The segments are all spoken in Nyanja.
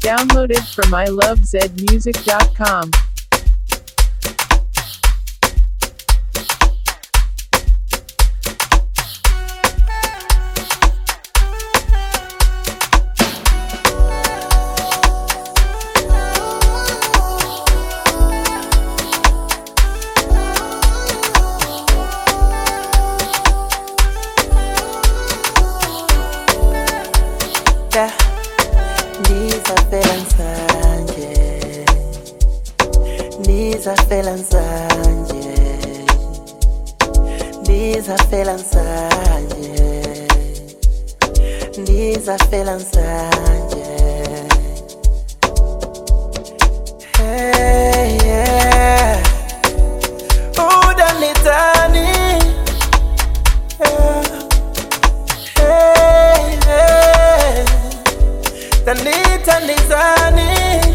Downloaded from ilovezmusic.com. Ndizafela nsanje, ndizafela nsanje, ndizafela nsanje. Hey, yeah. Udanitani. Hey, hey. Tanitani.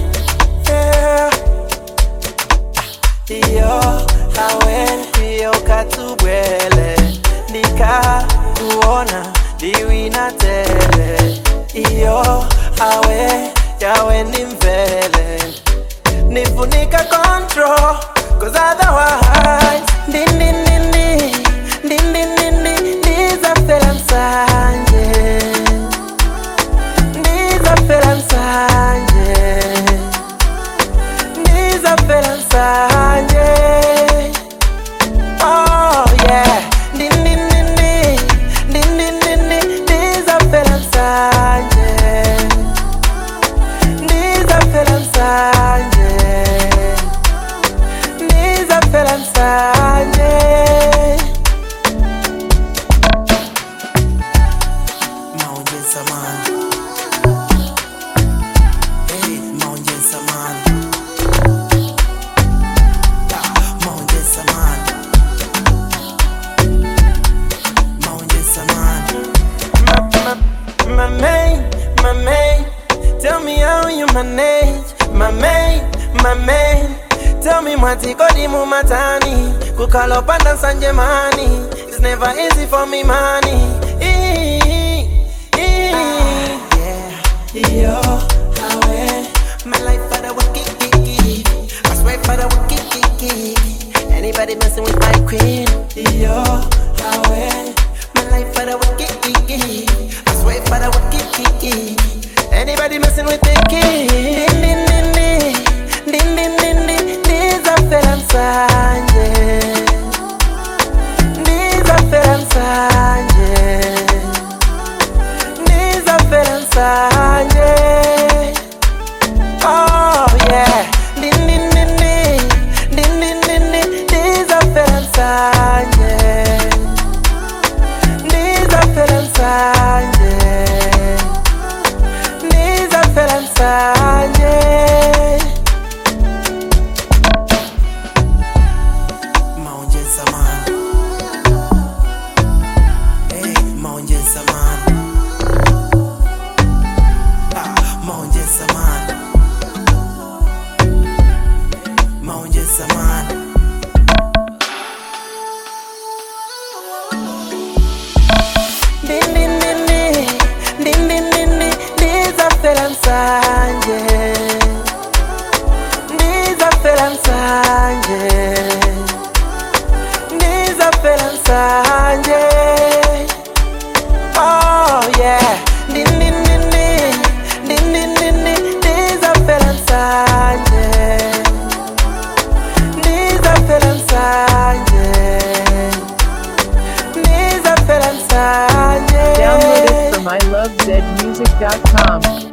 Iyo hawen iyo katubwele nika kuona diwina tele. Iyo hawe yawe nimvele nifunika control, cause otherwise ndizafela nsanje, ndizafela nsanje, ndizafela nsanje. Oh yeah, ndizafela nsanje, ndizafela nsanje, ndizafela nsanje. Maongeza man, hey, maongeza man. My main, tell me how you manage. My main, tell me mwati kodi mumatani. Kukalo panda sanje mani, it's never easy for me money. Yo, hawe, my life for the wiki, I swear for the wiki. Anybody messing with my queen? Yo, hawe, my life for the wiki, I swear for the wiki. Anybody messing with the key? Ndizafela nsanje, ndizafela nsanje, ndizafela nsanje. Oh yeah, ndizafela nsanje, ndizafela nsanje, ndizafela nsanje. Maongeza man, hey, maongeza man, maongeza man, maongeza man. Ndizafela nsanje, ndizafela nsanje, ndizafela nsanje. Oh yeah, ndizafela nsanje, ndizafela nsanje, ndizafela nsanje. Downloaded from ilovezmusic.com.